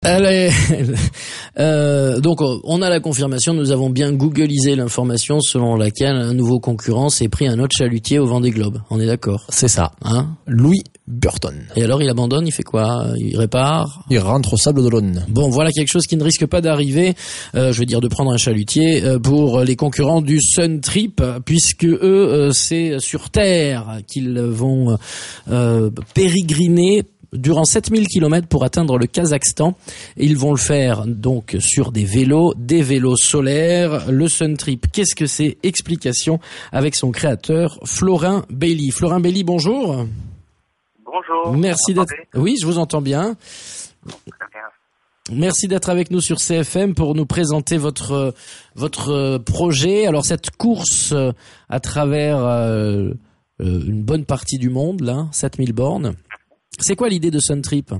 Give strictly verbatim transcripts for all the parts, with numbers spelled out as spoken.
Elle est, euh, donc on a la confirmation, nous avons bien googlisé l'information selon laquelle un nouveau concurrent s'est pris un autre chalutier au Vendée Globe. On est d'accord? C'est ça. Hein? Louis Burton. Et alors il abandonne, il fait quoi? Il répare? Il rentre au Sable d'Olonne. Bon, voilà quelque chose qui ne risque pas d'arriver, euh, je veux dire de prendre un chalutier, euh, pour les concurrents du Sun Trip, puisque eux, euh, c'est sur Terre qu'ils vont euh, pérégriner durant sept mille kilomètres pour atteindre le Kazakhstan. Ils vont le faire donc sur des vélos, des vélos solaires. Le Sun Trip, qu'est-ce que c'est? Explication avec son créateur, Florin Bailly. Florin Bailly, bonjour. Bonjour. Merci d'être... Oui, je vous entends bien. Très bien. Merci d'être avec nous sur C F M pour nous présenter votre votre projet. Alors cette course à travers euh, une bonne partie du monde, là, sept mille bornes. C'est quoi l'idée de Sun Trip?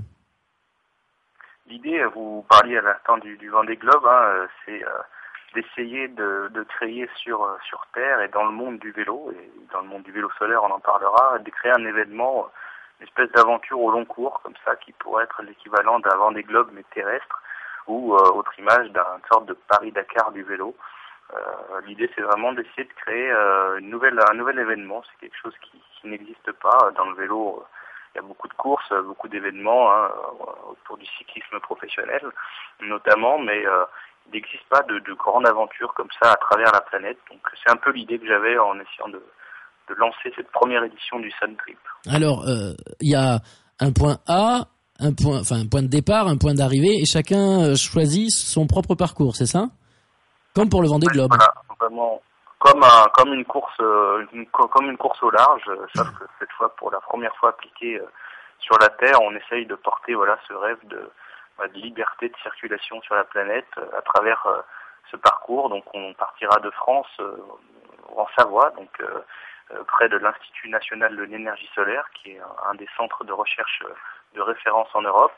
L'idée, vous parliez à l'instant du, du Vendée Globe, hein, c'est euh, d'essayer de, de créer sur sur Terre et dans le monde du vélo, et dans le monde du vélo solaire on en parlera, de créer un événement, une espèce d'aventure au long cours, comme ça, qui pourrait être l'équivalent d'un Vendée Globe mais terrestre, ou euh, autre image d'une sorte de Paris-Dakar du vélo. Euh, l'idée c'est vraiment d'essayer de créer euh, une nouvelle, un nouvel événement, c'est quelque chose qui, qui n'existe pas dans le vélo. Il y a beaucoup de courses, beaucoup d'événements hein, autour du cyclisme professionnel notamment, mais euh, il n'existe pas de, de grande aventure comme ça à travers la planète. Donc c'est un peu l'idée que j'avais en essayant de, de lancer cette première édition du Sun Trip. Alors, il euh, y a un point A, un point, enfin un point de départ, un point d'arrivée, et chacun choisit son propre parcours, c'est ça? Comme pour le Vendée Globe. Voilà, vraiment. Comme un, comme une course, euh, une, comme une course au large, euh, sauf que cette fois, pour la première fois appliquée euh, sur la Terre, on essaye de porter, voilà, ce rêve de, bah, de liberté de circulation sur la planète euh, à travers euh, ce parcours. Donc, on partira de France, euh, en Savoie, donc euh, euh, près de l'Institut national de l'énergie solaire, qui est un, un des centres de recherche euh, de référence en Europe.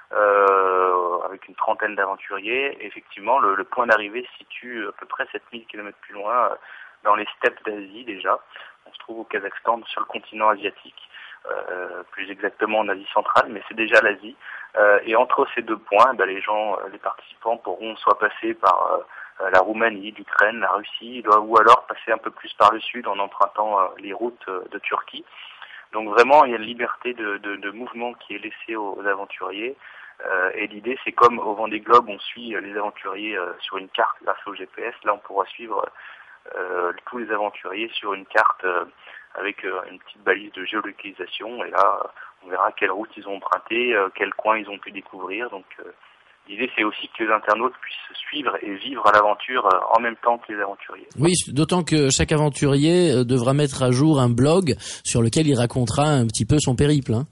Euh, avec une trentaine d'aventuriers. Et effectivement, le, le point d'arrivée se situe à peu près sept mille kilomètres plus loin, euh, dans les steppes d'Asie déjà. On se trouve au Kazakhstan, sur le continent asiatique, euh, plus exactement en Asie centrale, mais c'est déjà l'Asie. Euh, et entre ces deux points, bah, les gens, les participants pourront soit passer par euh, la Roumanie, l'Ukraine, la Russie, ou alors passer un peu plus par le sud en empruntant euh, les routes de Turquie. Donc vraiment, il y a une liberté de, de, de mouvement qui est laissée aux, aux aventuriers. Euh, et l'idée, c'est comme au Vendée Globe, on suit les aventuriers euh, sur une carte grâce au G P S. Là, on pourra suivre euh, tous les aventuriers sur une carte euh, avec euh, une petite balise de géolocalisation. Et là, on verra quelle route ils ont emprunté, euh, quels coins ils ont pu découvrir. Donc, euh, l'idée, c'est aussi que les internautes puissent suivre et vivre à l'aventure euh, en même temps que les aventuriers. Oui, d'autant que chaque aventurier euh, devra mettre à jour un blog sur lequel il racontera un petit peu son périple. Hein.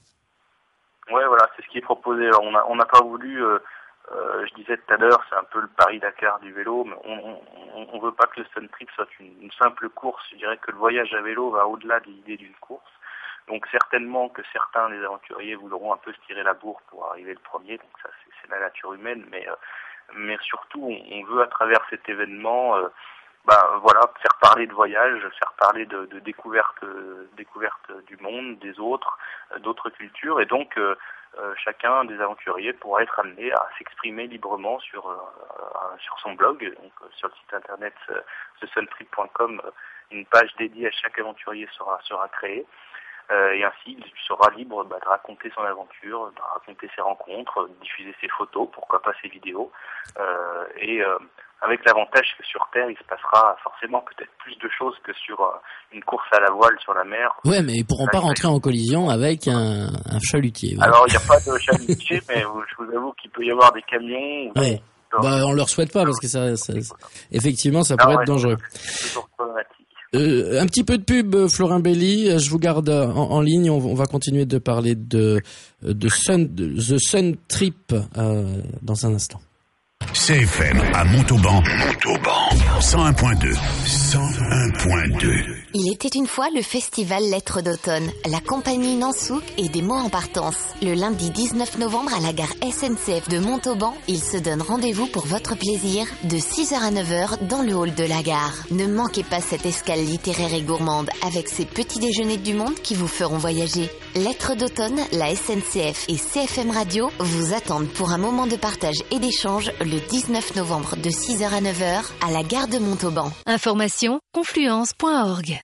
Ouais, voilà, c'est ce qui est proposé. Alors, on a, on n'a pas voulu, euh, euh, je disais tout à l'heure, c'est un peu le Paris-Dakar du vélo, mais on, on, on veut pas que le Sun Trip soit une, une simple course. Je dirais que le voyage à vélo va au-delà de l'idée d'une course. Donc certainement que certains des aventuriers voudront un peu se tirer la bourre pour arriver le premier. Donc ça, c'est, c'est la nature humaine, mais euh, mais surtout, on, on veut à travers cet événement, euh, bah voilà, faire parler de voyage, faire parler de, de découverte, euh, découverte du monde, des autres, euh, d'autres cultures, et donc euh, euh, chacun des aventuriers pourra être amené à s'exprimer librement sur euh, sur son blog, donc euh, sur le site internet euh, the sun trip point com, euh, une page dédiée à chaque aventurier sera sera créée. Euh, et ainsi, il sera libre bah, de raconter son aventure, de raconter ses rencontres, de diffuser ses photos, pourquoi pas ses vidéos. Euh, et euh, avec l'avantage que sur Terre, il se passera forcément peut-être plus de choses que sur euh, une course à la voile sur la mer. Ouais, mais ils pourront pas rentrer en collision avec un, un chalutier. Ouais. Alors, il n'y a pas de chalutier, mais je vous avoue qu'il peut y avoir des camions. Ouais. Bah, on leur souhaite pas parce que ça, ça, ça effectivement, ça pourrait ah ouais, être dangereux. C'est toujours problématique. Euh, un petit peu de pub, Florin Bailly. Je vous garde en, en ligne. On, on va continuer de parler de, de, Sun, de The Sun Trip euh, dans un instant. C F M à Montauban. Montauban. cent un point deux. cent un point deux. Il était une fois le festival Lettres d'automne. La compagnie Nansouk et des mots en partance. Le lundi dix-neuf novembre à la gare S N C F de Montauban, ils se donnent rendez-vous pour votre plaisir de six heures à neuf heures dans le hall de la gare. Ne manquez pas cette escale littéraire et gourmande avec ces petits déjeuners du monde qui vous feront voyager. Lettres d'automne, la S N C F et C F M Radio vous attendent pour un moment de partage et d'échange le dix-neuf novembre de six heures à neuf heures à la gare de Montauban. Information confluence point org.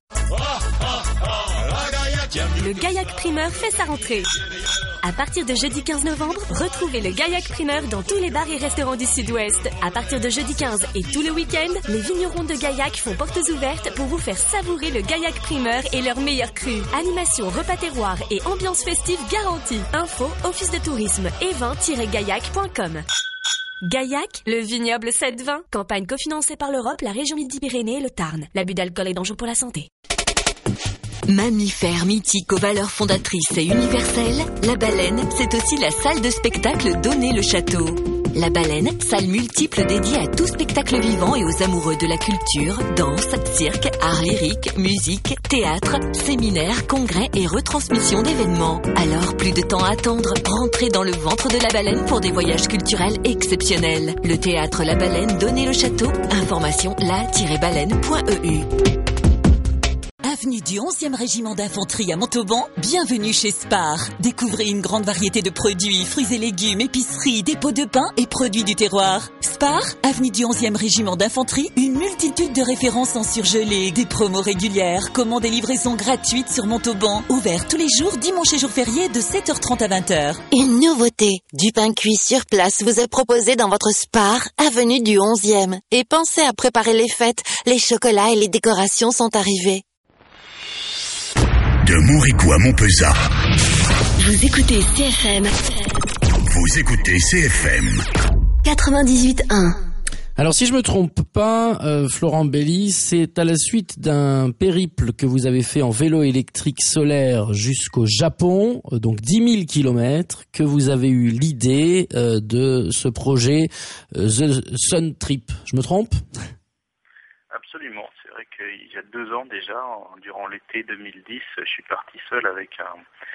Le Gaillac Primeur fait sa rentrée. À partir de jeudi quinze novembre, retrouvez le Gaillac Primeur dans tous les bars et restaurants du Sud-Ouest. À partir de jeudi quinze et tout le week-end, les vignerons de Gaillac font portes ouvertes pour vous faire savourer le Gaillac Primeur et leurs meilleurs crus. Animation, repas terroir et ambiance festive garantie. Info, office de tourisme et vin tiret gaillac point com. Gaillac, le vignoble sept vingt. Campagne cofinancée par l'Europe, la région Midi-Pyrénées et le Tarn. L'abus d'alcool est dangereux pour la santé. Mammifère mythique aux valeurs fondatrices et universelles, La Baleine, c'est aussi la salle de spectacle Donner-le-Château. La Baleine, salle multiple dédiée à tout spectacle vivant et aux amoureux de la culture, danse, cirque, art lyrique, musique, théâtre, séminaires, congrès et retransmission d'événements. Alors, plus de temps à attendre, rentrez dans le ventre de La Baleine pour des voyages culturels exceptionnels. Le théâtre La Baleine, Donner-le-Château, information la tiret baleine point e u. Avenue du onzième régiment d'infanterie à Montauban, bienvenue chez Spar. Découvrez une grande variété de produits, fruits et légumes, épiceries, dépôts de pain et produits du terroir. Spar, avenue du onzième régiment d'infanterie, une multitude de références en surgelé, des promos régulières, commandes et livraisons gratuites sur Montauban. Ouvert tous les jours, dimanche et jours fériés de sept heures trente à vingt heures. Une nouveauté, du pain cuit sur place vous est proposé dans votre Spar, avenue du onzième. Et pensez à préparer les fêtes, les chocolats et les décorations sont arrivés. De Montrécourt à Montpezat. Vous écoutez C F M. Vous écoutez C F M. quatre-vingt-dix-huit un. Alors si je me trompe pas, euh, Florent Belly, c'est à la suite d'un périple que vous avez fait en vélo électrique solaire jusqu'au Japon, euh, donc dix mille kilomètres, que vous avez eu l'idée euh, de ce projet euh, The Sun Trip. Je me trompe ? Absolument. C'est vrai qu'il y a deux ans déjà, en, durant l'été deux mille dix, je suis parti seul avec un,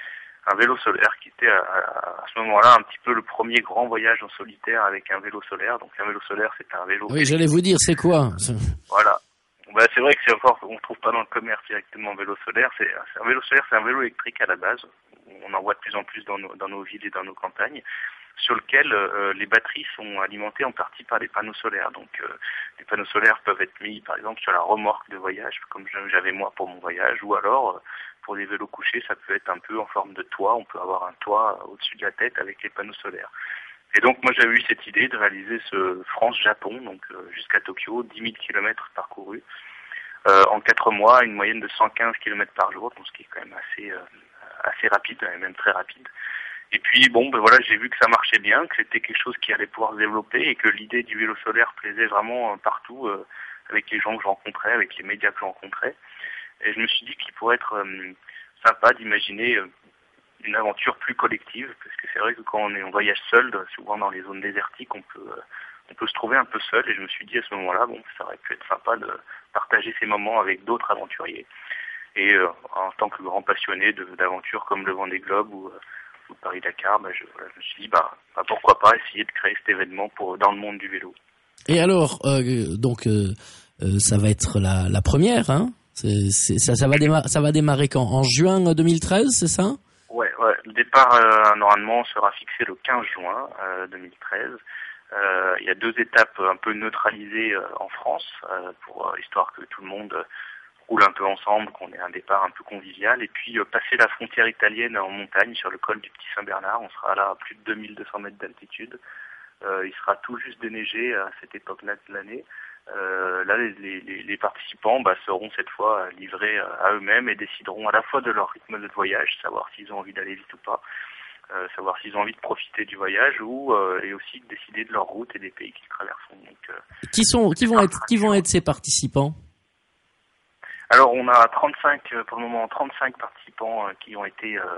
un vélo solaire qui était à, à, à ce moment-là un petit peu le premier grand voyage en solitaire avec un vélo solaire. Donc un vélo solaire, c'est un vélo... Oui, j'allais vous dire, c'est quoi ? Voilà. Bah, c'est vrai que c'est fort, on ne trouve pas dans le commerce directement un vélo solaire. C'est, c'est un vélo solaire, c'est un vélo électrique à la base. On en voit de plus en plus dans nos, dans nos villes et dans nos campagnes, sur lequel euh, les batteries sont alimentées en partie par des panneaux solaires. Donc euh, les panneaux solaires peuvent être mis par exemple sur la remorque de voyage, comme j'avais moi pour mon voyage, ou alors euh, pour des vélos couchés, ça peut être un peu en forme de toit. On peut avoir un toit au-dessus de la tête avec les panneaux solaires. Et donc moi j'avais eu cette idée de réaliser ce France-Japon, donc euh, jusqu'à Tokyo, dix mille kilomètres parcourus, euh, en quatre mois, une moyenne de cent quinze kilomètres par jour, donc ce qui est quand même assez, euh, assez rapide, et même très rapide. Et puis bon, ben voilà, j'ai vu que ça marchait bien, que c'était quelque chose qui allait pouvoir se développer et que l'idée du vélo solaire plaisait vraiment euh, partout, euh, avec les gens que je rencontrais, avec les médias que je rencontrais. Et je me suis dit qu'il pourrait être euh, sympa d'imaginer euh, une aventure plus collective, parce que c'est vrai que quand on est en voyage seul, souvent dans les zones désertiques, on peut euh, on peut se trouver un peu seul. Et je me suis dit à ce moment-là, bon, ça aurait pu être sympa de partager ces moments avec d'autres aventuriers. Et euh, en tant que grand passionné de, d'aventures comme le Vendée Globe ou euh, ou Paris-Dakar, bah, je, voilà, je me suis dit, bah, bah, pourquoi pas essayer de créer cet événement pour, dans le monde du vélo. Et alors, euh, donc, euh, euh, ça va être la, la première, hein ? c'est, c'est, ça, ça, va démarrer, ça va démarrer quand ? En juin deux mille treize, c'est ça ? Ouais, ouais. Le départ, euh, normalement, sera fixé le quinze juin euh, deux mille treize. Euh, il y a deux étapes un peu neutralisées euh, en France, euh, pour euh, histoire que tout le monde... Euh, roule un peu ensemble, qu'on ait un départ un peu convivial, et puis euh, passer la frontière italienne en montagne sur le col du Petit Saint-Bernard, on sera là à plus de deux mille deux cents mètres d'altitude. Euh, il sera tout juste déneigé à cette époque-là de l'année. Euh, là, les, les, les participants bah, seront cette fois livrés à eux-mêmes et décideront à la fois de leur rythme de voyage, savoir s'ils ont envie d'aller vite ou pas, euh, savoir s'ils ont envie de profiter du voyage, ou euh, et aussi de décider de leur route et des pays qu'ils traverseront. Donc, euh, qui sont, qui vont être, qui vont être ces participants ? Alors on a trente-cinq, pour le moment, trente-cinq participants qui ont été euh,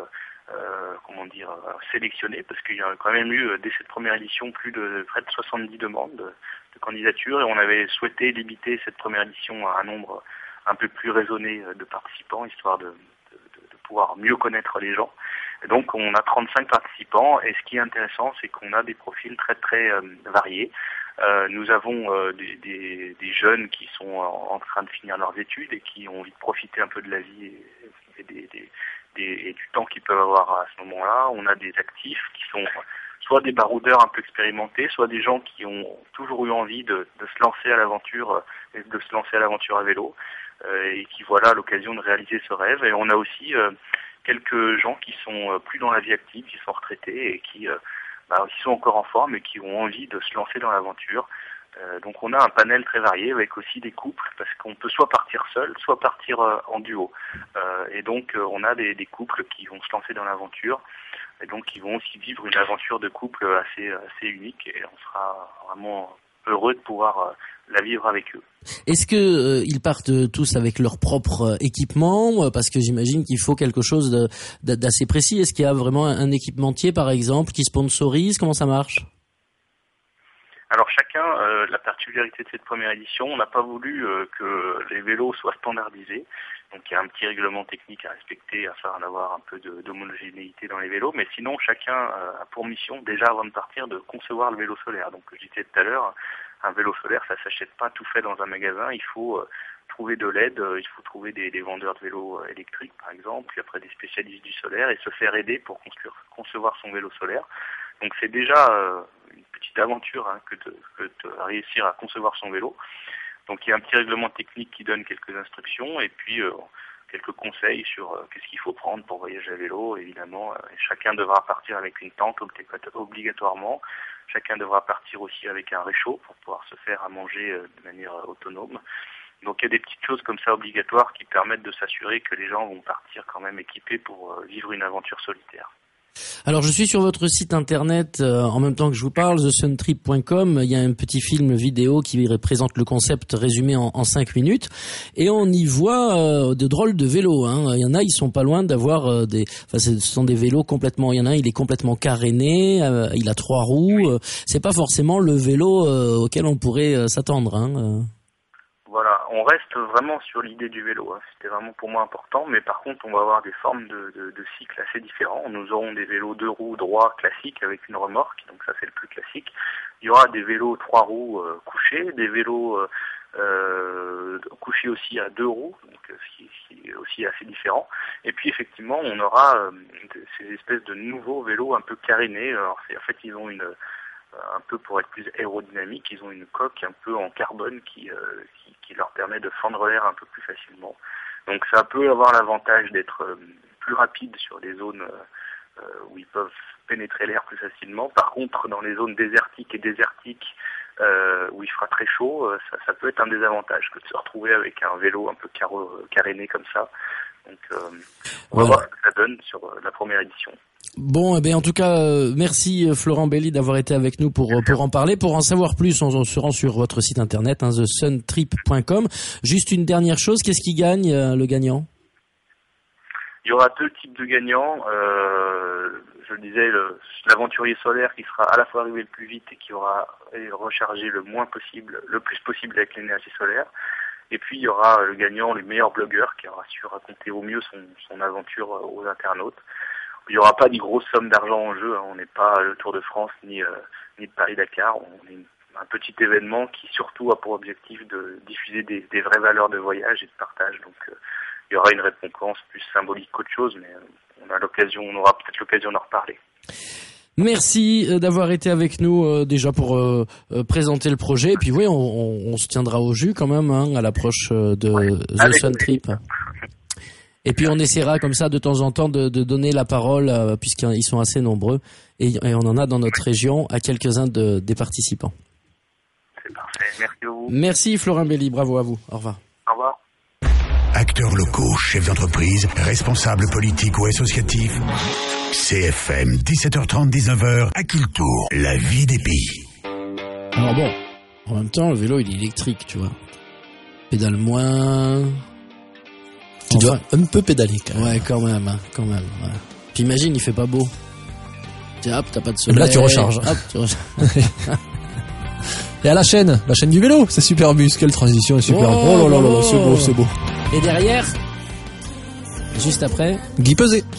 euh, comment dire, sélectionnés, parce qu'il y a quand même eu, dès cette première édition, plus de près de soixante-dix demandes de, de candidatures, et on avait souhaité limiter cette première édition à un nombre un peu plus raisonné de participants, histoire de, de, de pouvoir mieux connaître les gens. Et donc on a trente-cinq participants, et ce qui est intéressant, c'est qu'on a des profils très très euh, variés. Euh, nous avons euh, des, des, des jeunes qui sont en, en train de finir leurs études et qui ont envie de profiter un peu de la vie et, et, des, des, des, et du temps qu'ils peuvent avoir à ce moment-là. On a des actifs qui sont soit des baroudeurs un peu expérimentés, soit des gens qui ont toujours eu envie de, de se lancer à l'aventure, de se lancer à l'aventure à vélo, euh, et qui voilà l'occasion de réaliser ce rêve. Et on a aussi euh, quelques gens qui sont plus dans la vie active, qui sont retraités et qui, euh, bah, qui sont encore en forme et qui ont envie de se lancer dans l'aventure. Euh, donc on a un panel très varié avec aussi des couples, parce qu'on peut soit partir seul, soit partir euh, en duo. Euh, et donc euh, on a des, des couples qui vont se lancer dans l'aventure, et donc qui vont aussi vivre une aventure de couple assez, assez unique, et on sera vraiment heureux de pouvoir euh, la vivre avec eux. Est-ce que euh, ils partent tous avec leur propre euh, équipement, parce que j'imagine qu'il faut quelque chose de, de, d'assez précis. Est-ce qu'il y a vraiment un, un équipementier, par exemple, qui sponsorise? Comment ça marche? Alors chacun, euh, la particularité de cette première édition, on n'a pas voulu euh, que les vélos soient standardisés. Donc il y a un petit règlement technique à respecter afin d'avoir un peu de, d'homogénéité dans les vélos. Mais sinon, chacun euh, a pour mission, déjà avant de partir, de concevoir le vélo solaire. Donc je disais tout à l'heure, un vélo solaire, ça s'achète pas tout fait dans un magasin. Il faut euh, trouver de l'aide, euh, il faut trouver des, des vendeurs de vélos euh, électriques, par exemple, puis après des spécialistes du solaire, et se faire aider pour construire, concevoir son vélo solaire. Donc c'est déjà euh, une petite aventure hein, que, de, que de réussir à concevoir son vélo. Donc il y a un petit règlement technique qui donne quelques instructions, et puis euh, quelques conseils sur euh, qu'est-ce qu'il faut prendre pour voyager à vélo, évidemment. Euh, et chacun devra partir avec une tente obligatoirement. Chacun devra partir aussi avec un réchaud pour pouvoir se faire à manger euh, de manière euh, autonome. Donc il y a des petites choses comme ça obligatoires qui permettent de s'assurer que les gens vont partir quand même équipés pour euh, vivre une aventure solitaire. Alors je suis sur votre site internet euh, en même temps que je vous parle, the sun trip point com. Il y a un petit film vidéo qui représente le concept résumé en, en cinq minutes, et on y voit euh, de drôles de vélos. Hein. Il y en a, ils sont pas loin d'avoir euh, des. Enfin, ce sont des vélos complètement. Il y en a un, il est complètement caréné, euh, il a trois roues. Euh, c'est pas forcément le vélo euh, auquel on pourrait euh, s'attendre. Hein, euh. Voilà, on reste vraiment sur l'idée du vélo, hein. C'était vraiment pour moi important, mais par contre on va avoir des formes de, de, de cycles assez différents. Nous aurons des vélos deux roues droits classiques avec une remorque, donc ça c'est le plus classique. Il y aura des vélos trois roues euh, couchés, des vélos euh, euh, couchés aussi à deux roues, donc ce qui, ce qui est aussi assez différent. Et puis effectivement on aura euh, ces espèces de nouveaux vélos un peu carénés. Alors c'est, en fait ils ont une un peu pour être plus aérodynamique, ils ont une coque un peu en carbone qui, euh, qui, qui leur permet de fendre l'air un peu plus facilement. Donc ça peut avoir l'avantage d'être euh, plus rapide sur des zones euh, où ils peuvent pénétrer l'air plus facilement. Par contre, dans les zones désertiques et désertiques euh, où il fera très chaud, euh, ça, ça peut être un désavantage que de se retrouver avec un vélo un peu caro, caréné comme ça. Donc euh, on va voilà. voir ce que ça donne sur euh, la première édition. Bon, eh bien, en tout cas, euh, merci Florent Belli d'avoir été avec nous pour pour en parler. Pour en savoir plus, on, on se rend sur votre site internet, hein, the sun trip point com. Juste une dernière chose, qu'est-ce qui gagne euh, le gagnant? Il y aura deux types de gagnants. Euh, je le disais, le, l'aventurier solaire qui sera à la fois arrivé le plus vite et qui aura rechargé le moins possible, le plus possible avec l'énergie solaire. Et puis il y aura le gagnant, le meilleur blogueur qui aura su raconter au mieux son, son aventure aux internautes. Il n'y aura pas de grosses sommes d'argent en jeu, hein. On n'est pas le Tour de France ni, euh, ni le Paris-Dakar. On est un petit événement qui surtout a pour objectif de diffuser des, des vraies valeurs de voyage et de partage. Donc euh, il y aura une récompense plus symbolique qu'autre chose, mais euh, on a l'occasion, on aura peut-être l'occasion d'en reparler. Merci d'avoir été avec nous euh, déjà pour euh, euh, présenter le projet. Et puis oui, on, on, on se tiendra au jus quand même hein, à l'approche de ouais, The Sun Trip. Et puis on essaiera comme ça de temps en temps de, de donner la parole, euh, puisqu'ils sont assez nombreux, et, et on en a dans notre région à quelques-uns de, des participants. C'est parfait, merci à vous. Merci Florent Belli, bravo à vous, au revoir. Au revoir. Acteurs locaux, chefs d'entreprise, responsables politiques ou associatifs, C F M, dix-sept heures trente, dix-neuf heures, à Kiltour, la vie des pays. Alors bon, en même temps, le vélo il est électrique, tu vois. Pédale moins... Tu dois un peu pédaler quand même. Ouais, quand même, hein, quand même. Ouais. T'imagines, il fait pas beau. Tiens, hop, t'as pas de soleil. Là, tu recharges. Hop, tu recharges. Et à la chaîne, la chaîne du vélo, c'est Superbus. Quelle transition, super. Oh, Oh là là là, oh. c'est beau, c'est beau. Et derrière, juste après, Guy Peset.